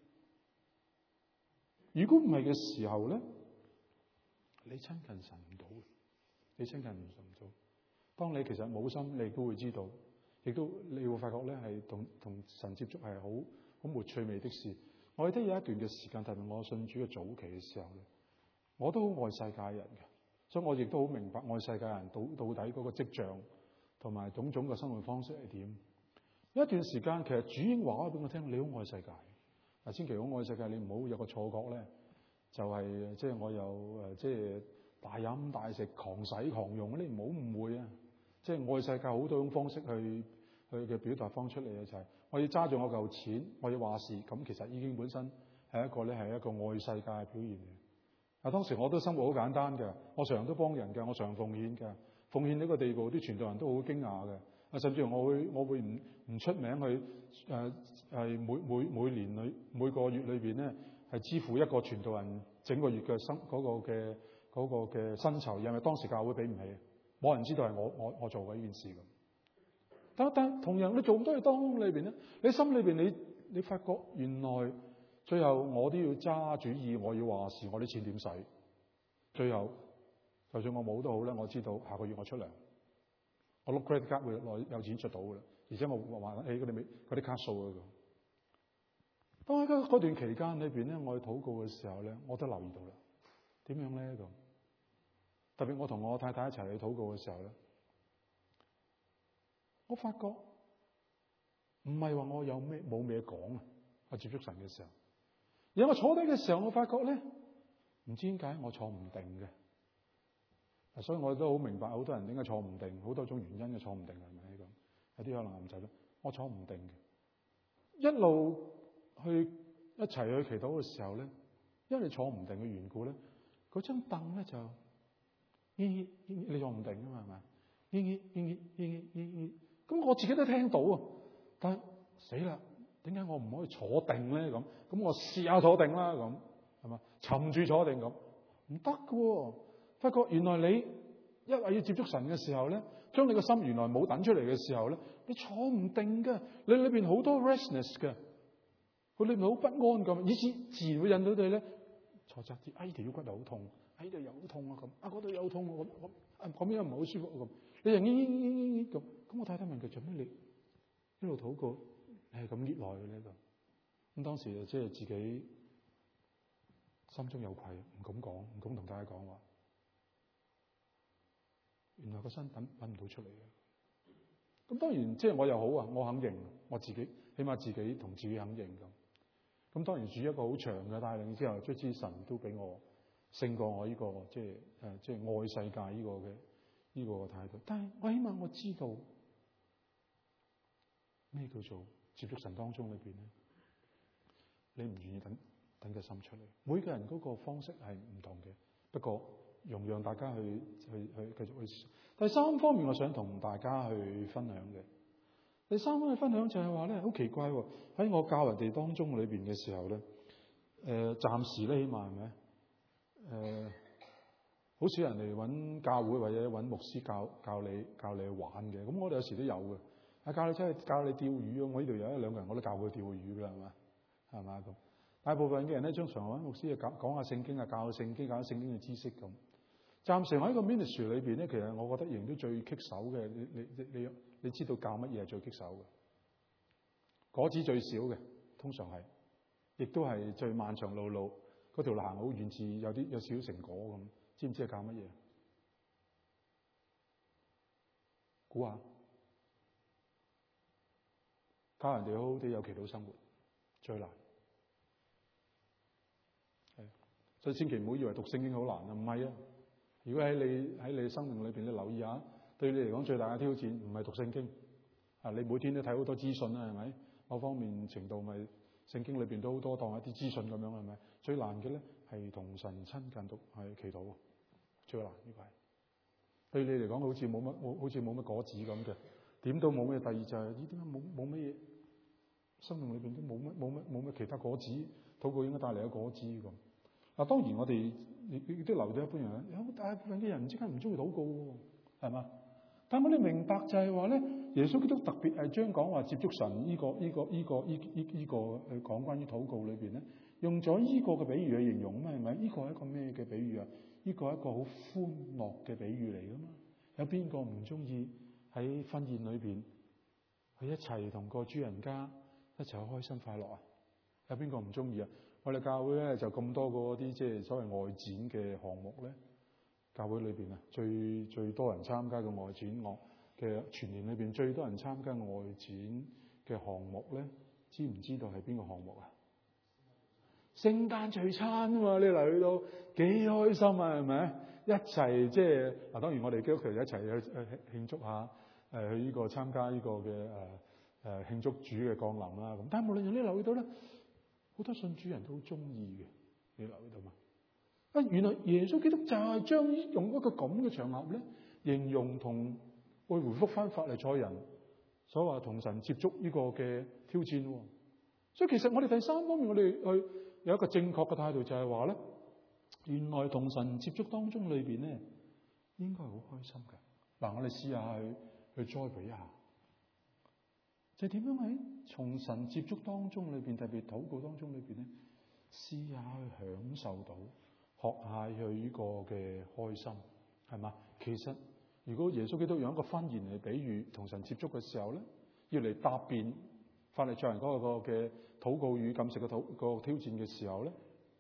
如果唔係嘅時候咧，你親近神唔到，你親近唔到。當你其實冇心，你都會知道，亦都你會發覺咧係同神接觸係好沒趣味的事。我記得有一段嘅時間，特別我信主嘅早期嘅時候咧，我都好愛世界人嘅，所以我亦都好明白愛世界人到底嗰個跡象同埋種種嘅生活方式係點。有一段時間，其實主已經話俾我聽，你好愛世界。嗱，千祈好愛世界，你唔好有個錯覺咧，就係即係我有即係大飲大食、狂使狂用，你唔好誤會啊！即係愛世界好多種方式去嘅表達方出嚟嘅，就係我要揸住我嚿錢，我要話事，咁其實已經本身係一個愛世界嘅表現嘅。嗱，當時我都生活好簡單嘅，我常常都幫人嘅，我常奉獻嘅，奉獻呢個地步，啲傳道人都好驚訝嘅。啊，甚至我會唔出名去係每年每個月裏邊咧係支付一個傳道人整個月嘅嗰個嘅薪酬，因為當時教會俾唔起，冇人知道係我做嘅呢件事咁。但同樣你做咁多嘢當中裏邊咧，你心裏邊你發覺原來最後我都要揸主意，我要話事，我啲錢點使？最後就算我冇都好咧，我知道下個月我出糧，我碌 credit card 會內有錢出到嘅啦，而且我還起嗰啲卡數啊。當喺嗰段期間裏邊咧，我去禱告嘅時候咧，我都留意到啦。點樣咧咁？特別我同我太太一齊去禱告嘅時候咧，我發覺唔係話我冇咩講啊！我接觸神嘅時候，而我坐低嘅時候，我發覺咧，唔知點解我坐唔定嘅。所以我都好明白好多人點解坐唔定，好多種原因嘅坐唔定係咪咁？有啲可能唔就咯，我坐唔定嘅。一路去一齊去祈禱嘅時候咧，因為你坐唔定嘅緣故咧，嗰張凳咧就你坐唔定啊嘛，係咪？咁我自己都聽到啊，但係死啦，點解我唔可以坐定咧？咁我試下坐定啦，咁係嘛？沉住坐定咁唔得㗎。發覺原來你一話要接觸神嘅時候咧，將你個心原來冇等出嚟嘅時候咧，你坐唔定㗎，你裏邊好多 restlessness 嘅，佢裏邊好不安咁，以至自然會引到你咧坐側啲，條腰骨又好痛，呢度又好痛啊咁，嗰度又好痛啊咁樣唔係好舒服咁，你就咁。咁我太太問佢做咩你一路禱告，你係咁搣耐嘅咧咁當時就即係自己心中有愧，唔敢講，唔敢同大家講話。原來個身品揾唔到出嚟嘅。咁當然即係我又好啊，我肯認我自己，起碼自己同自己肯認咁。咁當然住一個好長嘅帶領之後，卒之神都俾我勝過我呢個即係愛世界呢個態度。但係我起碼我知道咩叫做接觸神當中裏邊咧，你唔願意等個心出嚟。每個人嗰個方式係唔同嘅，不過容讓大家去繼續去。第三方面，我想同大家去分享嘅。第三方面分享就係話咧，好奇怪喎！喺我教人哋當中裏邊嘅時候咧，暫時咧起碼係咪？好少人嚟揾教會或者揾牧師教你玩嘅。咁我哋有時都有嘅。 教你真係教你釣魚，我呢度有一兩個人我都教佢釣魚㗎啦，係嘛咁。大部分嘅人咧，將常揾牧師講下聖經啊，教下聖經，教下聖經嘅知識咁。暫時喺一個 ministry 裏邊咧，其實我覺得仍然都最棘手嘅。你知道教乜嘢係最棘手嘅？果子最少嘅，通常係，亦都係最漫長路嗰條路行好遠至有少少成果咁。知唔知係教乜嘢？估下，教人哋好好地有祈禱生活最難。係，所以千祈唔好以為讀聖經好難啊！唔係啊，如果喺你生命裏邊，你留意下，對你嚟講最大嘅挑戰唔係讀聖經啊！你每天都睇好多資訊啦，係咪？某方面程度咪聖經裏邊都好多當一啲資訊咁樣，係咪？最難嘅咧係同神親近係祈禱，最難呢個係。對你嚟講好似冇乜果子咁嘅，點都冇咩。第二就係呢啲冇乜嘢，生命裏邊都冇乜其他果子，禱告應該帶嚟嘅果子咁。嗱，當然我哋亦都留到一般人，有大部分嘅人唔知點解唔中意禱告喎，係嘛？但係我哋明白就係話咧，耶穌基督特別係將講話接觸神呢個講關於禱告裏邊咧，用咗呢個嘅比喻去形容咩？係咪？呢個係一個咩嘅比喻啊？呢個係一個好歡樂嘅比喻嚟噶嘛？有邊個唔中意喺婚宴裏邊去一齊同個主人家一齊開心快樂啊？有邊個唔中意啊？我哋教會咧就咁多個啲即係所謂外展嘅項目咧，教會裏邊啊最多人參加嘅外展嘅全年裏邊最多人參加外展嘅項目咧，知唔知道係邊個項目啊？聖誕聚餐啊嘛，你嚟到幾開心啊，係咪？一齊即係嗱，當然我哋基督徒一齊去慶祝下，去呢個參加呢個嘅慶祝主嘅降臨啦。咁但係無論你留意到咧，好多信主人都好中意嘅，你留意到嘛？啊，原來耶穌基督就係將用一個咁嘅場合咧，形容同去回復翻法利賽人所話同神接觸呢個嘅挑戰。所以其實我哋第三方面，我哋去有一個正確嘅態度，就係話咧，原來同神接觸當中裏邊咧，應該係好開心嘅。嗱，我哋試下去栽培一下，就點樣喺從神接觸當中裏邊，特別禱告當中裏邊咧，試下去享受到，學下去呢個嘅開心，係嘛？其實如果耶穌基督用一個婚宴嚟比喻同神接觸嘅時候咧，要嚟答辯法利賽人嗰個嘅禱告與禁食嘅個挑戰嘅時候咧，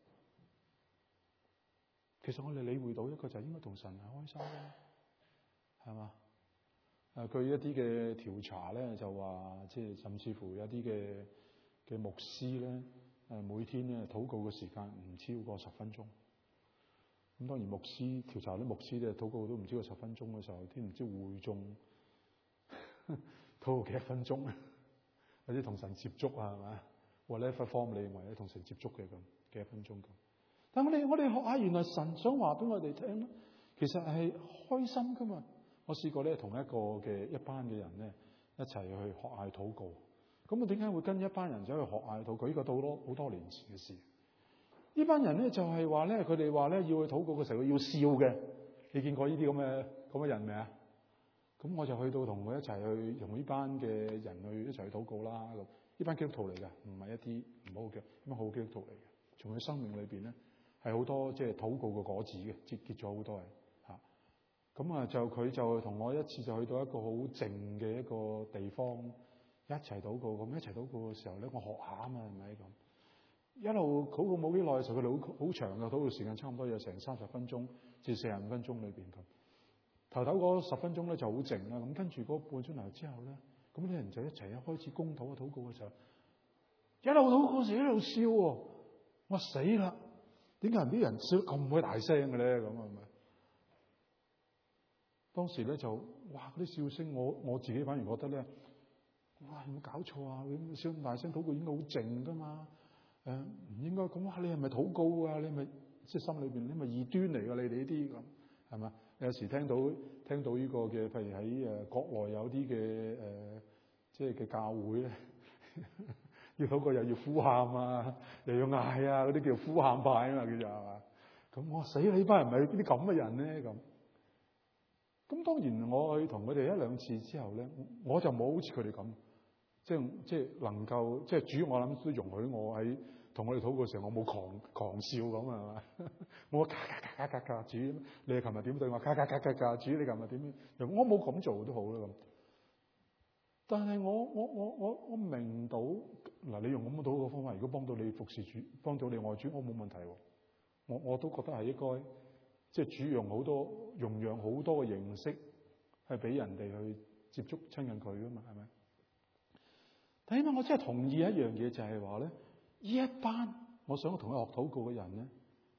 其實我哋理會到一個就係應該同神係開心嘅，係嘛？據一啲嘅調查咧，就話即係甚至乎有啲嘅牧師咧，每天咧禱告嘅時間唔超過10分鐘。咁當然牧師調查啲牧師咧禱告都唔超過10分鐘嘅時候，啲唔知會眾禱告幾多分鐘啊？或者同神接觸啊，係嘛？whatever form 你認為咧同神接觸嘅咁幾多分鐘咁？但我哋學下，原來神想話俾我哋聽咧，其實係開心噶嘛。我試過咧同一班嘅人咧一齊去學下禱告。咁我點解會跟一班人走去學下禱告？呢個到好多年前嘅事。呢班人咧就係話咧，佢哋話咧要去禱告嘅時候要笑嘅。你見過呢啲咁嘅人未啊？咁我就去到同佢一齊去同呢班嘅人去一齊去禱告啦。咁呢班基督徒嚟嘅，唔係一啲唔好嘅，咁好基督徒嚟嘅。從佢生命裏邊咧係好多即係禱告嘅果子嘅，結咗好多係嚇。咁啊佢就同我一次就去到一個好靜嘅一個地方一齊禱告。咁一齊禱告嘅時候咧，我學下啊嘛，係咪咁？一路禱告冇幾耐嘅時候，佢哋好長嘅禱告時間，差唔多有成30分鐘至45分鐘裏邊咁。頭嗰10分鐘咧就好靜啦，咁跟住嗰半鐘頭之後咧，咁啲人就一齊開始公禱嘅禱告嘅時候，一路禱告時一路笑喎，我死啦！點解啲人笑得咁鬼大聲嘅咧？咁係咪？當時咧就哇嗰啲笑聲，我自己反而覺得咧，哇有冇搞錯啊？你笑咁大聲禱告應該好靜噶嘛？唔應該咁啊！你係咪禱告啊？你係咪即係心裏邊你係咪異端嚟㗎？你哋呢啲咁係嘛？有時聽到呢個嘅，譬如喺國內有啲嘅即係嘅教會咧，要禱告又要呼喊啊，又要嗌啊，嗰啲叫呼喊派啊嘛，叫做係嘛？咁我死啦！呢班人咪啲咁嘅人咧咁。 咁當然我去同佢哋一兩次之後咧，我就冇好似佢哋咁，即係能夠即係主，我諗都容許我喺同我哋禱告嘅時候，我冇狂笑咁係嘛？我咔主，你係琴日點對我？咔主，你琴日點？我冇咁做都好啦咁。但係我明到嗱，你用咁嘅禱告方法，如果幫到你服侍主，幫到你愛主，我冇問題喎。我都覺得係應該，即係主用好多嘅形式，係俾人哋去接觸親近佢噶嘛，係咪？但係因為我真係同意一樣嘢，就係話咧，呢一班我想同佢學禱告嘅人咧，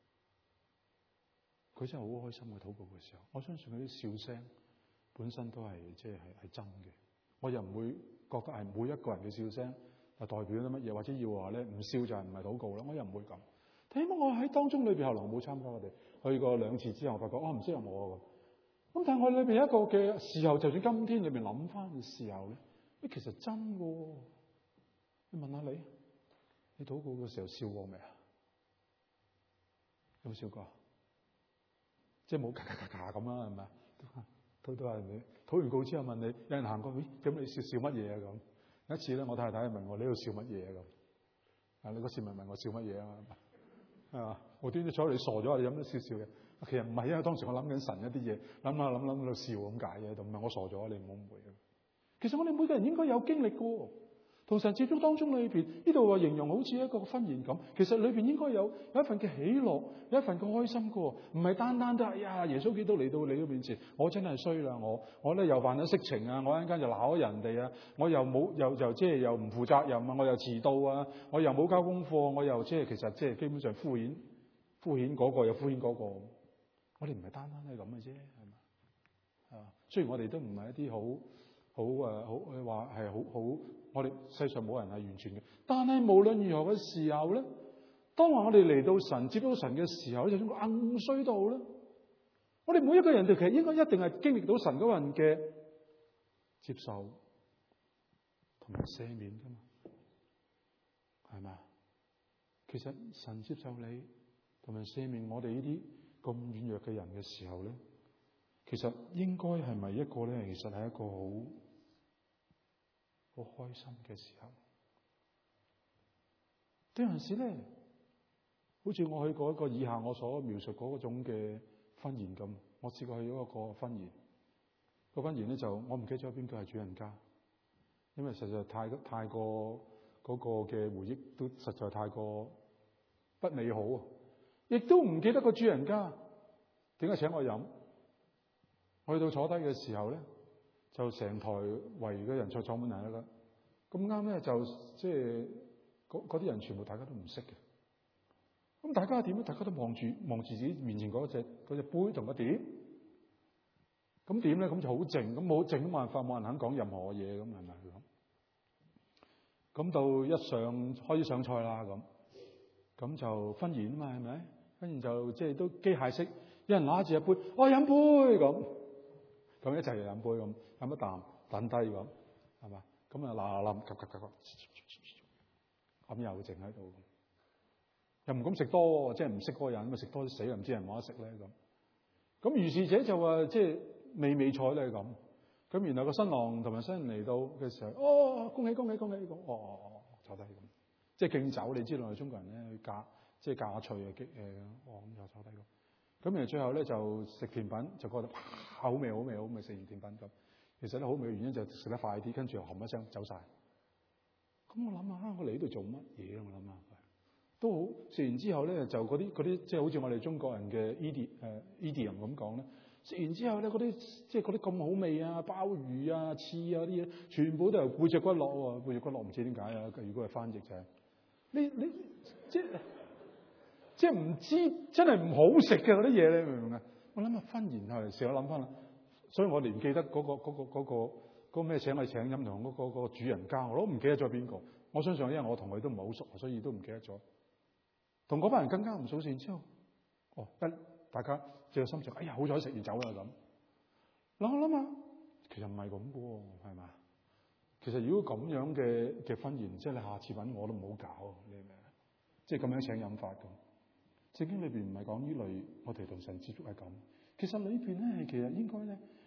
佢真係好開心去禱告嘅時候，我相信佢啲笑聲本身都係即係真嘅。我又唔會覺得係每一個人嘅笑聲係代表咗乜嘢，或者要話咧唔笑就係唔係禱告啦。我又唔會咁。起碼我喺當中裏邊後來冇參加，我哋去過2次之後，我發覺唔適合我咁。但係我裏邊一個嘅時候，就算今天裏邊諗翻嘅時候咧，其實真嘅。你問下你禱告嘅時候笑過未啊？有冇笑過？即係冇咔咁啦，係咪啊？都係你禱完告之後問你，有人行過，咁你笑乜嘢啊？咁有一次咧，我太太問我，你喺度笑乜嘢啊？咁你嗰時問我笑乜嘢啊？係嘛？無端端坐你傻咗啊？你飲咗少少嘅，其實唔係，因為當時我諗緊神一啲嘢，諗到笑咁解嘅，咁唔係我傻咗，你唔好誤會。其實我哋每個人應該有經歷過同神接觸當中裏邊，呢度話形容好似一個婚宴咁，其實裏邊應該有一份嘅喜樂，有一份嘅開心嘅，唔係單單都係呀耶穌基督嚟到你嘅面前，我真係衰啦，我咧又犯咗色情啊，我一陣間就鬧咗人哋啊，我又冇又即係又唔負責任啊，我又遲到啊，我又冇交功課，我又即係其實即係基本上敷衍嗰個又敷衍嗰個，我哋唔係單單係咁嘅啫，係嘛？係嘛？雖然我哋都唔係一啲好話係好，我哋世上冇人係完全嘅。但係無論如何嘅時候咧，當我哋嚟到神接觸神嘅時候，就算硬衰到咧，我哋每一個人其實應該一定係經歷到神嗰份嘅接受同埋赦免噶嘛，係咪？其實神接受你同埋赦免我哋呢啲咁軟弱嘅人嘅時候咧，其實應該係咪一個咧？其實係一個好開心嘅時候。有陣時咧，好似我去過一個以下我所描述嗰種嘅婚宴咁，我試過去咗一個婚宴。個婚宴咧就我唔記得咗邊個係主人家，因為實在太過嗰個嘅回憶都實在太過不美好啊！亦都唔記得個主人家點解請我飲。我去到坐低嘅時候咧，就成台圍嘅人坐滿人啦。咁啱咧就即係嗰啲人全部大家都唔識嘅。咁大家點咧？大家都望住自己面前嗰隻杯同個碟。咁點咧？咁就好靜，咁冇靜，冇辦法，冇人肯講任何嘢，咁係咪咁？咁到開始上菜啦，咁就婚宴啊嘛，係咪？婚宴就即係都機械式，有人拿住一杯，我飲杯咁一齊嚟飲杯咁，飲一啖等低咁，係嘛？咁啊嗱咁又靜喺度，又唔敢食多，即係唔識嗰個人，咁啊食多啲死，又唔知人冇得食咧咁。咁如是者就話即係美彩咧咁。咁然後個新郎同埋新人嚟到嘅時候，恭喜咁，坐低咁，即係敬酒。你知道我哋中國人咧去嫁娶啊，咁就坐低咁。咁然後最後咧就食甜品，就覺得好味，食完甜品咁。其實咧好味嘅原因就食得快啲，跟住又冚一聲走晒。咁我諗下，我嚟呢度做乜嘢？我諗下都好。食完之後咧，就嗰啲即係好似我哋中國人嘅 idiom 咁講咧。食完之後咧，嗰啲咁好味啊，鮑魚啊、翅啊啲嘢，全部都係背脊骨落喎。背脊骨落唔知點解啊？如果係翻譯就係你即係唔知，真係唔好食嘅嗰啲嘢，你明唔明啊？我諗下婚宴係時候諗翻啦，所以我連記得嗰個咩請我請飲同嗰個主人家我都唔記得咗邊個。我相信因為我同佢都唔係好熟，所以都唔記得咗。同嗰班人更加唔熟先之後，大家即係心情，哎呀好彩食完走啦咁。諗下諗下，其實唔係咁嘅喎，係嘛？其實如果咁樣嘅婚宴，即係你下次揾我都唔好搞，你明唔明？即係咁樣請飲法咁。聖經裏邊唔係講呢類，我哋同神接觸係咁。其實裏邊咧，其實應該咧，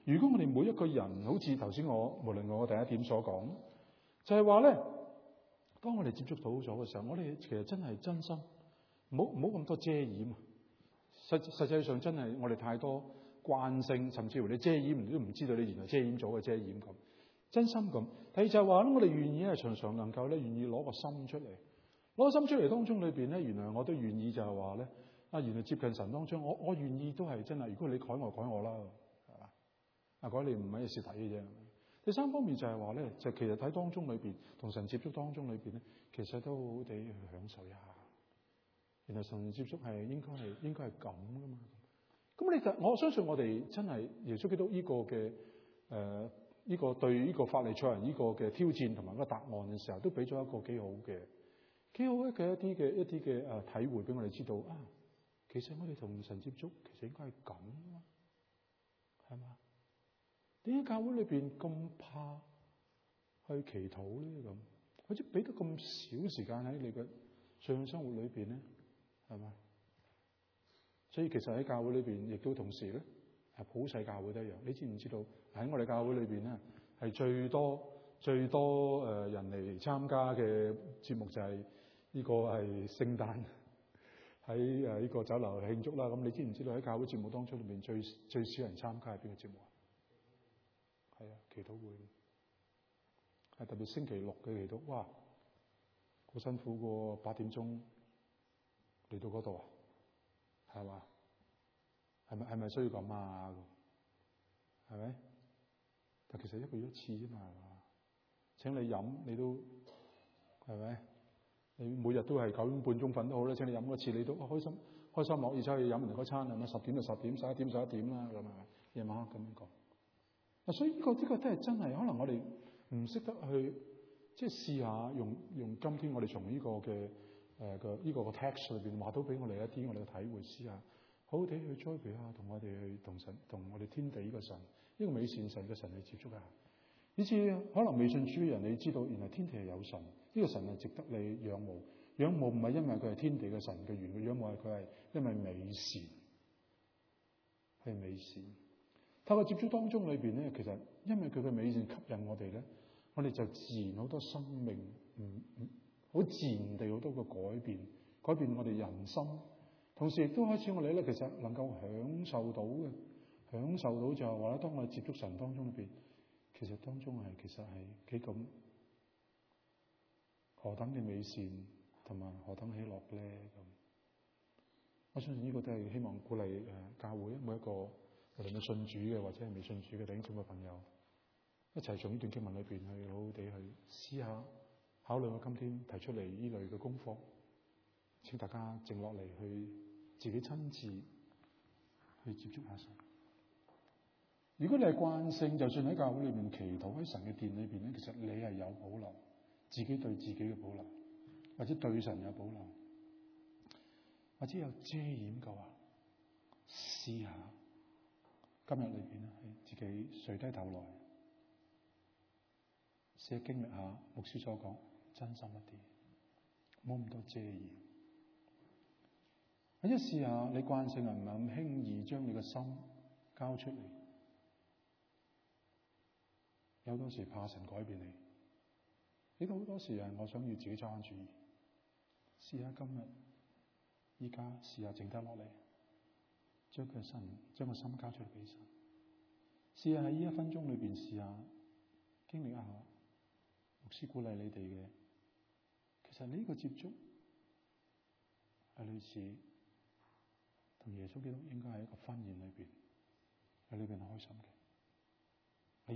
如果我哋每一個人好似頭先無論我第一點所講，就係話咧，當我哋接觸到咗嘅時候，我哋其實真係真心，唔好咁多遮掩。實際上真係我哋太多慣性，甚至乎你遮掩都唔知道你原來遮掩咗嘅遮掩咁。真心咁。第二就係話咧，我哋願意係常常能夠咧，願意攞個心出嚟，攞個心出嚟當中裏邊咧，原來我都願意就係話咧，原來接近神當中，我願意都係真係。如果你改我，改我啦，係嘛？改你唔係蝕底嘅啫。第三方面就係話咧，就其實喺當中裏邊同神接觸當中裏邊咧，其實都好好地去享受一下。原來神接觸係應該係咁噶嘛？咁我相信我哋真係耶穌基督呢個嘅呢個對呢個法利賽人呢個嘅挑戰同埋個答案嘅時候，都俾咗一個幾好嘅一啲嘅體會俾我哋知道啊。其實我哋同神接觸，其實應該係咁啊，係嘛？點解教會裏邊咁怕去祈禱咧？咁或者俾得咁少時間喺你嘅信仰生活裏邊咧？係嘛？所以其實喺教會裏邊，亦都同時咧，係普世教會都一樣。你知唔知道喺我哋教會裏邊咧，係最多人嚟參加嘅節目就係呢個係聖誕喺呢個酒樓慶祝啦。咁你知唔知道喺教會節目當中裏邊最少人參加係邊個節目啊？係啊，祈禱會，係特別星期六嘅祈禱。哇，好辛苦㗎，8點鐘嚟到嗰度啊！係嘛？係咪需要咁啊？係咪？但其實1個月1次啫嘛，係嘛？請你飲，你都係咪？你每日都係9點半鐘瞓都好啦，請你飲一次，你都開心樂意走去飲人哋嗰餐，係咪？10點就10點，11點11點啦，咁啊，夜晚黑咁樣講。所以呢個都係真係，可能我哋唔識得去即係試下用今天我哋從呢個嘅呢個 text 裏邊話到俾我哋一啲我哋嘅體會，試下好好地去栽培下，同我哋去同我哋天地呢個神，呢個美善神嘅神去接觸下。以至可能未信主嘅人，你知道原來天地係有神，呢個神係值得你仰慕。仰慕唔係因為佢係天地嘅神嘅緣故，仰慕係佢係因為美善，係美善。透過接觸當中裏邊咧，其實因為佢嘅美善吸引我哋咧，我哋就自然好多生命好自然地好多個改變我哋人生。同時亦都開始我哋咧，其實能夠享受到就係話咧，當我哋接觸神當中裏邊，其實當中其實係幾咁何等嘅美善同埋何等喜樂咧咁。我相信呢個都係希望鼓勵教會每一個無論係信主嘅或者係未信主嘅弟兄姊妹朋友，一齊從呢段經文裏邊去好好地去思考考慮我今天提出嚟呢類嘅功課。請大家靜落嚟去自己親自去接觸下神。如果你係慣性，就算喺教會裏面祈禱，喺神嘅殿裏邊咧，其實你係有保留，自己對自己嘅保留，或者對神有保留，或者有遮掩嘅話，試下今日裏邊咧，自己垂低頭來，試下經歷下牧師所講，真心一啲，冇咁多遮掩。或者試下你慣性係唔係咁輕易將你嘅心交出嚟？有好多時怕神改變你，呢個好多時係我想要自己揸翻主意。試下今日依家試下靜得落嚟，將個心交出嚟俾神。試下喺呢1分鐘裏邊試下經歷一下牧師鼓勵你哋嘅，其實呢個接觸係類似同耶穌基督應該係一個婚宴裏邊，喺裏邊係開心嘅。